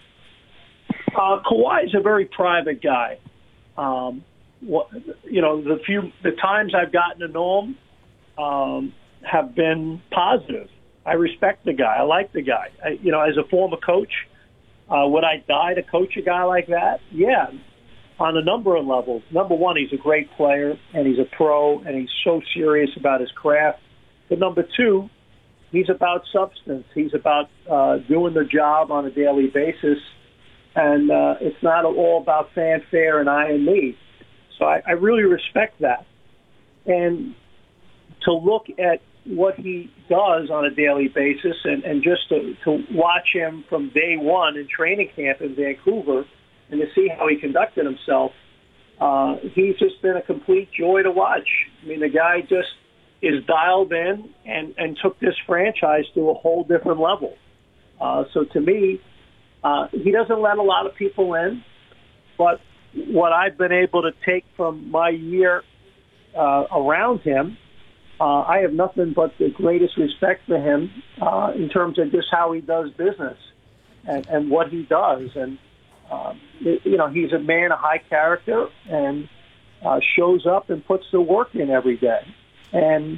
F: Uh, Kawhi is a very private guy. Um, what, you know, the few the times I've gotten to know him um, have been positive. I respect the guy. I like the guy. I, you know, as a former coach. Uh, would I die to coach a guy like that? Yeah, on a number of levels. Number one, he's a great player, and he's a pro, and he's so serious about his craft. But number two, he's about substance. He's about uh, doing the job on a daily basis, and uh, it's not all about fanfare and I and me. So I, I really respect that. And to look at what he does on a daily basis and, and just to, to watch him from day one in training camp in Vancouver and to see how he conducted himself, uh, he's just been a complete joy to watch. I mean, the guy just is dialed in and, and took this franchise to a whole different level. Uh, so to me, uh, he doesn't let a lot of people in, but what I've been able to take from my year uh, around him, Uh, I have nothing but the greatest respect for him uh, in terms of just how he does business and, and what he does. And, um, it, you know, he's a man of high character and uh, shows up and puts the work in every day. And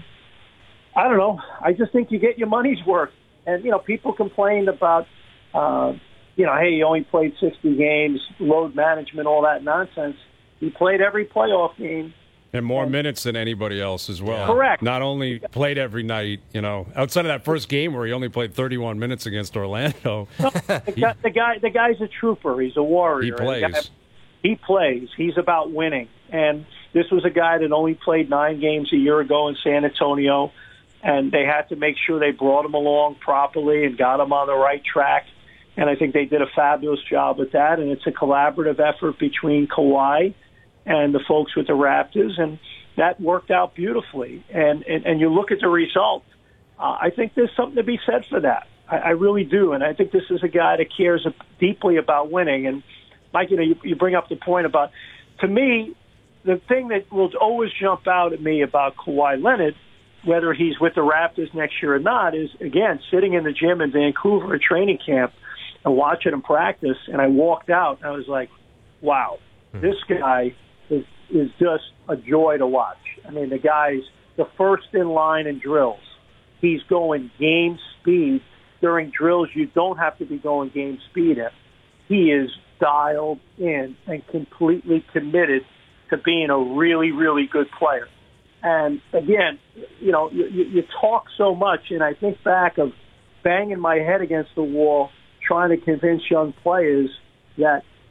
F: I don't know. I just think you get your money's worth. And, you know, people complained about, uh, you know, hey, he only played sixty games, load management, all that nonsense. He played every playoff game.
B: And more minutes than anybody else as well.
F: Correct.
B: Not only played every night, you know, outside of that first game where he only played thirty-one minutes against Orlando.
F: No, the, guy, the guy, the guy's a trooper. He's a warrior.
B: He plays.
F: Guy, he plays. He's about winning. And this was a guy that only played nine games a year ago in San Antonio, and they had to make sure they brought him along properly and got him on the right track. And I think they did a fabulous job with that. And it's a collaborative effort between Kawhi and the folks with the Raptors, and that worked out beautifully. And and, and you look at the result, uh, I think there's something to be said for that. I, I really do, and I think this is a guy that cares deeply about winning. And, Mike, you know, you, you bring up the point about, to me, the thing that will always jump out at me about Kawhi Leonard, whether he's with the Raptors next year or not, is, again, sitting in the gym in Vancouver at training camp and watching him practice, and I walked out, and I was like, wow, this guy is is just a joy to watch. I mean, the guy's the first in line in drills. He's going game speed during drills. You don't have to be going game speed in. He is dialed in and completely committed to being a really, really good player. And again, you know, you, you talk so much, and I think back of banging my head against the wall trying to convince young players that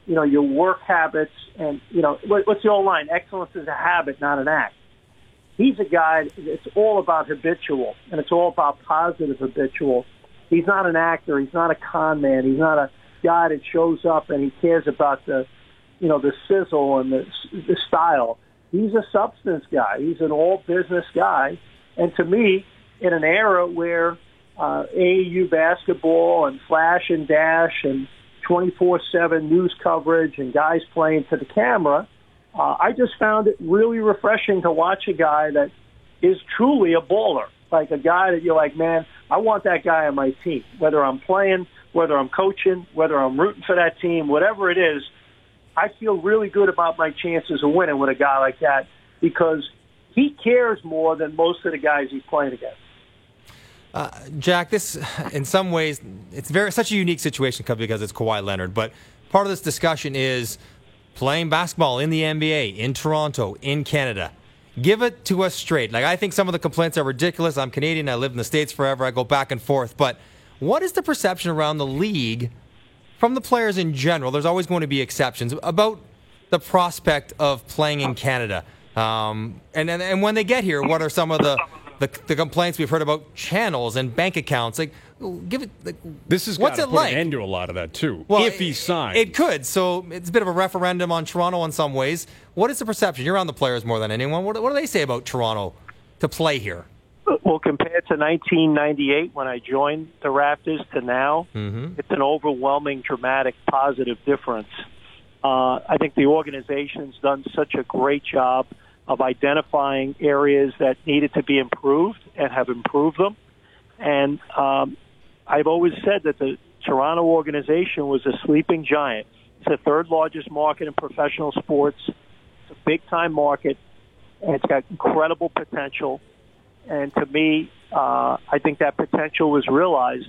F: you know, your work habits, and, you know, what, what's the old line? Excellence is a habit, not an act. He's a guy, it's all about habitual, and it's all about positive habitual. He's not an actor. He's not a con man. He's not a guy that shows up and he cares about the, you know, the sizzle and the, the style. He's a substance guy. He's an all-business guy. And to me, in an era where uh, A A U basketball and flash and dash and twenty-four seven news coverage and guys playing to the camera, uh, I just found it really refreshing to watch a guy that is truly a baller, like a guy that you're like, man, I want that guy on my team, whether I'm playing, whether I'm coaching, whether I'm rooting for that team, whatever it is. I feel really good about my chances of winning with a guy like that because he cares more than most of the guys he's playing against.
C: Uh, Jack, this, in some ways, it's very such a unique situation because it's Kawhi Leonard. But part of this discussion is playing basketball in the N B A, in Toronto, in Canada. Give it to us straight. Like, I think some of the complaints are ridiculous. I'm Canadian. I lived in the States forever. I go back and forth. But what is the perception around the league from the players in general? There's always going to be exceptions about the prospect of playing in Canada. Um, and, and and when they get here, what are some of the, the the complaints we've heard about channels and bank accounts? Like, give it. Like,
B: this is
C: what's
B: got
C: it
B: to put
C: like?
B: an end to a lot of that too.
C: Well,
B: if he signs,
C: it could. So it's a bit of a referendum on Toronto in some ways. What is the perception? You're on the players more than anyone. What, what do they say about Toronto to play here?
F: Well, compared to nineteen ninety-eight when I joined the Raptors to now, mm-hmm. it's an overwhelming, dramatic, positive difference. Uh, I think the organization's done such a great job of identifying areas that needed to be improved and have improved them. And um, I've always said that the Toronto organization was a sleeping giant. It's the third largest market in professional sports. It's a big-time market, and it's got incredible potential. And to me, uh, I think that potential was realized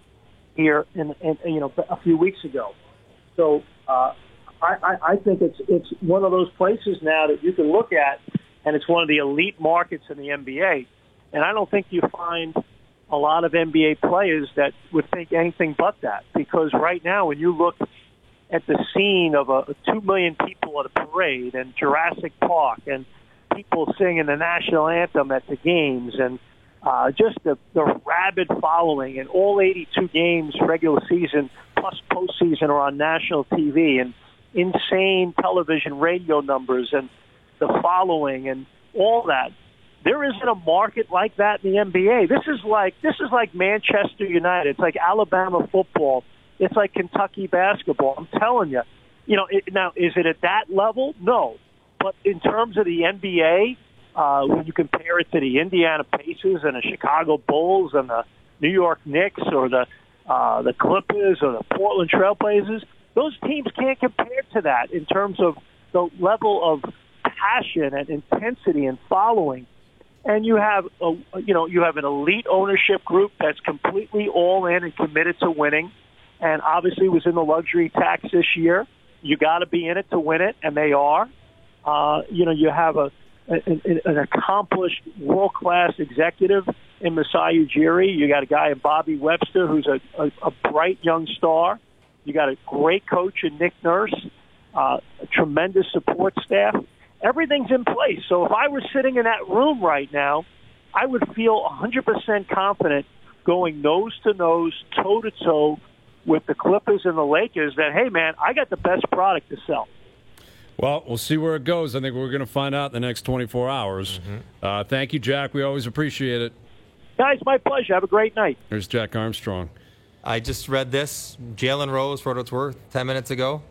F: here in, in you know a few weeks ago. So uh, I, I, I think it's it's one of those places now that you can look at, and it's one of the elite markets in the N B A. And I don't think you find a lot of N B A players that would think anything but that, because right now when you look at the scene of a, two million people at a parade and Jurassic Park and people singing the national anthem at the games and uh, just the, the rabid following, and all eighty-two games regular season plus postseason are on national T V, and insane television radio numbers and the following and all that. There isn't a market like that in the N B A. This is like this is like Manchester United. It's like Alabama football. It's like Kentucky basketball. I'm telling you. You know, it, now, is it at that level? No. But in terms of the N B A, uh, when you compare it to the Indiana Pacers and the Chicago Bulls and the New York Knicks or the uh, the Clippers or the Portland Trailblazers, those teams can't compare to that in terms of the level of passion and intensity and following. And you have a, you know, you have an elite ownership group that's completely all in and committed to winning, and obviously was in the luxury tax this year. You got to be in it to win it, and they are. Uh, you know, you have a an, an accomplished world-class executive in Masai Ujiri. You got a guy in Bobby Webster who's a, a, a bright young star. You got a great coach in Nick Nurse, uh, a tremendous support staff. Everything's in place. So if I were sitting in that room right now, I would feel one hundred percent confident going nose-to-nose, toe-to-toe with the Clippers and the Lakers that, hey, man, I got the best product to sell.
B: Well, we'll see where it goes. I think we're going to find out in the next twenty-four hours. Mm-hmm. Uh, thank you, Jack. We always appreciate it.
F: Guys, my pleasure. Have a great night.
B: There's Jack Armstrong.
C: I just read this. Jalen Rose, for what it's worth, ten minutes ago.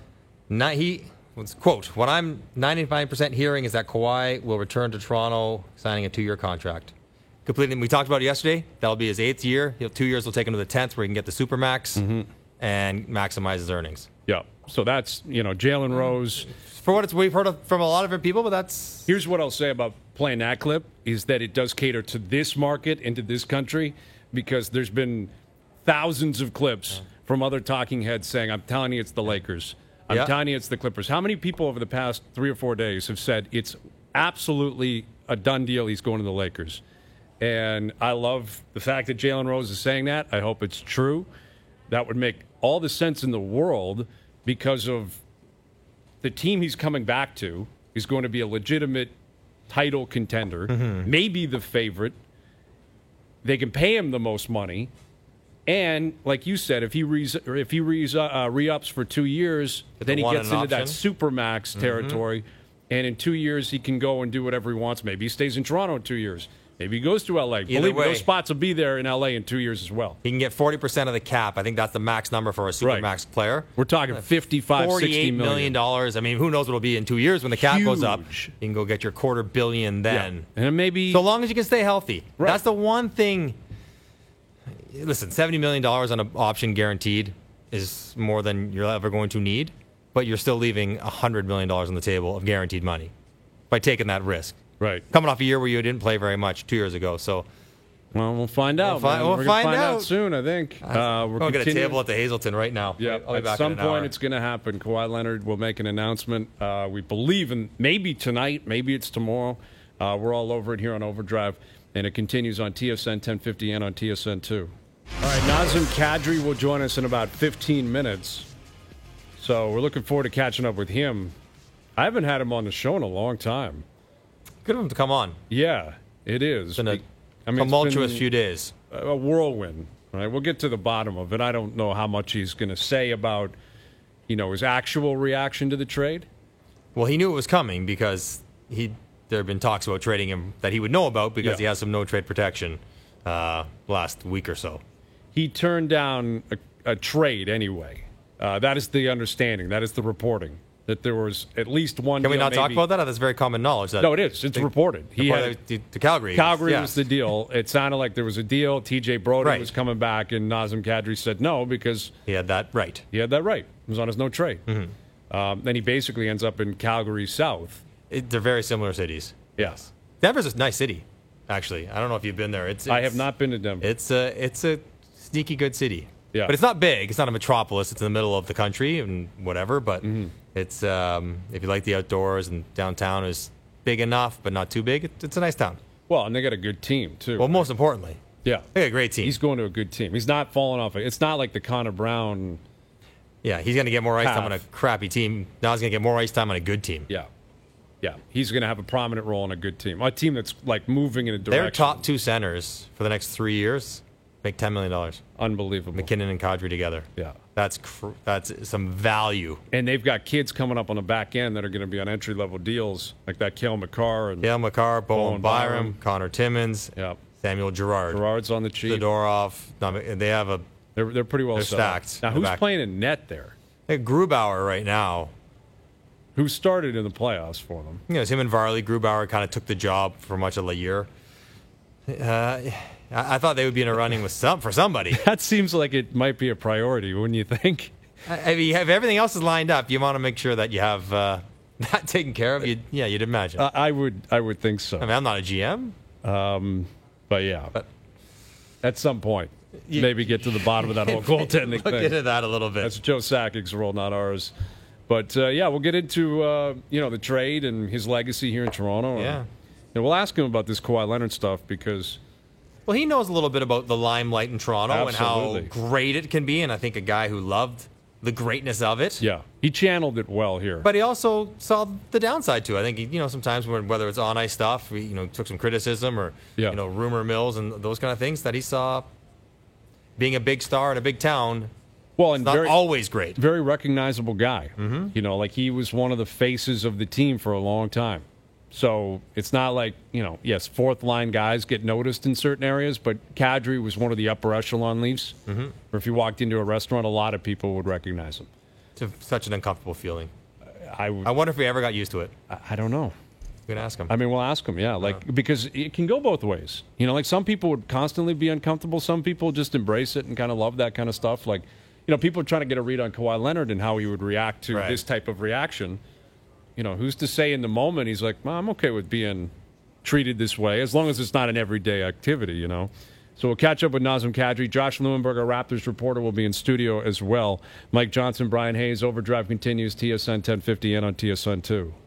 C: Not, he was, quote, what I'm ninety-five percent hearing is that Kawhi will return to Toronto signing a two-year contract. Completely. We talked about it yesterday. That'll be his eighth year. He'll, two years will take him to the tenth where he can get the Supermax mm-hmm. and maximize his earnings.
B: Yeah. So that's, you know, Jalen Rose.
C: For what it's, we've heard of, from a lot of different people, but that's...
B: Here's what I'll say about playing that clip, is that it does cater to this market and to this country, because there's been thousands of clips from other talking heads saying, I'm telling you it's the Lakers. I'm
C: yeah.
B: telling you it's the Clippers. How many people over the past three or four days have said it's absolutely a done deal, he's going to the Lakers? And I love the fact that Jalen Rose is saying that. I hope it's true. That would make all the sense in the world, because of the team he's coming back to is going to be a legitimate title contender, mm-hmm. maybe the favorite. They can pay him the most money. And like you said, if he re if he re uh, re-ups for two years,
C: Get
B: then
C: the
B: he gets into
C: option.
B: that supermax territory. Mm-hmm. And in two years, he can go and do whatever he wants. Maybe he stays in Toronto in two years. Maybe he goes to L A.
C: Either
B: Believe me,
C: way,
B: those spots will be there in L A in two years as well.
C: He can get forty percent of the cap. I think that's the max number for a supermax
B: Right.
C: player.
B: We're talking fifty-five, sixty
C: forty-eight
B: million.
C: million dollars. I mean, who knows what it'll be in two years when the cap goes up.
B: Huge.
C: You can go get your quarter billion then.
B: Yeah. And maybe
C: So long as you can stay healthy.
B: Right.
C: That's the one thing. Listen, seventy million dollars on an option guaranteed is more than you're ever going to need, but you're still leaving one hundred million dollars on the table of guaranteed money by taking that risk.
B: right.
C: Coming off a year where you didn't play very much two years ago. So
B: Well, we'll find out.
C: fi-
B: man.
C: we'll
B: We're gonna
C: find
B: find out.
C: out.
B: soon, I think. Uh, we're
C: we'll get a
B: continuing-
C: table at the Hazelton right now.
B: Yeah,
C: I'll be
B: at
C: back
B: some
C: in an
B: point
C: hour.
B: it's going to happen. Kawhi Leonard will make an announcement. Uh, we believe in maybe tonight, maybe it's tomorrow. Uh, we're all over it here on Overdrive, and it continues on T S N ten fifty and on T S N two. All right, Nazem Kadri will join us in about fifteen minutes. So we're looking forward to catching up with him. I haven't had him on the show in a long time.
C: Good of him to come on.
B: Yeah, it is.
C: It's been a
B: I mean, it's
C: tumultuous
B: been
C: few days.
B: a whirlwind. Right, we'll get to the bottom of it. I don't know how much he's going to say about, you know, his actual reaction to the trade.
C: Well, he knew it was coming because he there have been talks about trading him that he would know about because
B: Yeah.
C: he has some no trade protection uh, last week or so.
B: He turned down a, a trade anyway. Uh, that is the understanding. That is the reporting. That there was at least one.
C: Can we
B: deal,
C: not talk
B: maybe-
C: about that? That's very common knowledge. That
B: No, it is. It's
C: they-
B: reported. He
C: Before
B: had,
C: they- to Calgary.
B: Calgary
C: yes.
B: was the deal. It sounded like there was a deal. T J Brody
C: Right.
B: was coming back, and Nazem Kadri said no because
C: He had that right.
B: he had that right. It was on his no trade.
C: Mm-hmm.
B: Um, then he basically ends up in Calgary South.
C: It, they're very similar cities.
B: Yes.
C: Denver's a nice city, actually. I don't know if you've been there. It's, it's
B: I have not been to Denver.
C: It's a it's a sneaky good city.
B: Yeah.
C: But it's not big. It's not a metropolis. It's in the middle of the country and whatever. But
B: Mm-hmm.
C: it's um, if you like the outdoors and downtown is big enough, but not too big. It, it's a nice town.
B: Well, and they got a good team too.
C: Well, most importantly,
B: yeah,
C: they got a great team.
B: he's going to a good team. He's not falling off. It's not like the Connor Brown.
C: yeah, he's going to get more ice time on a
B: Half.
C: crappy team. Now he's going to get more ice time on a good team.
B: Yeah, yeah, he's going to have a prominent role in a good team. A team that's like moving in a direction.
C: Their top two centers for the next three years make ten million dollars.
B: Unbelievable.
C: McKinnon and Kadri together.
B: Yeah.
C: That's cr- that's some value.
B: And they've got kids coming up on the back end that are going to be on entry level deals, like that Kale McCarr and
C: Dale McCarr, Bowen
B: Bowen
C: Byram,
B: Byram.
C: Connor Timmins,
B: yeah,
C: Samuel Girard,
B: Gerard's on the cheap.
C: Zadorov. No, They have a
B: They're they're pretty well
C: They're
B: set up.
C: stacked
B: Now,
C: in the
B: who's
C: back.
B: playing in net there?
C: they have Grubauer right now.
B: Who started in the playoffs for them?
C: You know, it's him and Varley. Grubauer kind of took the job for much of the year. Uh, I, I thought they would be in a running with some for somebody.
B: That seems like it might be a priority, wouldn't you think?
C: I, I mean, if everything else is lined up, you want to make sure that you have uh, that taken care of. You'd, yeah, you'd imagine.
B: Uh, I would I would think so.
C: I mean, I'm not a G M.
B: But yeah,
C: But-
B: at some point,
C: You-
B: maybe get to the bottom of that whole goaltending
C: Look
B: thing.
C: into that a little bit.
B: That's Joe Sakic's role, not ours. But uh, yeah, we'll get into uh, you know the trade and his legacy here in Toronto. And,
C: Yeah.
B: and we'll ask him about this Kawhi Leonard stuff because
C: Well, he knows a little bit about the limelight in Toronto
B: Absolutely.
C: and how great it can be, and I think a guy who loved the greatness of it.
B: yeah, he channeled it well here.
C: But he also saw the downside too. I think he, you know sometimes when whether it's on ice stuff, he, you know, took some criticism or
B: Yeah.
C: you know rumor mills and those kind of things that he saw. Being a big star in a big town,
B: well,
C: it's
B: and
C: not
B: very
C: always great.
B: very recognizable guy. Mm-hmm. You know, like he was one of the faces of the team for a long time. So it's not like, you know, yes, fourth line guys get noticed in certain areas, but Kadri was one of the upper echelon Leafs. Mm-hmm. Or if you walked into a restaurant, a lot of people would recognize him.
C: It's a, such an uncomfortable feeling.
B: I, would,
C: I wonder if we ever got used to it.
B: I, I don't know.
C: We can ask him.
B: I mean, we'll ask him, yeah. Like, because it can go both ways. You know, like some people would constantly be uncomfortable. Some people just embrace it and kind of love that kind of stuff. Like, you know, people are trying to get a read on Kawhi Leonard and how he would react to
C: Right.
B: this type of reaction. You know, who's to say in the moment he's like, well, I'm okay with being treated this way as long as it's not an everyday activity, you know. So we'll catch up with Nazem Kadri. Josh Lewinberg, our Raptors reporter, will be in studio as well. Mike Johnson, Brian Hayes, Overdrive continues, T S N ten fifty and on T S N two.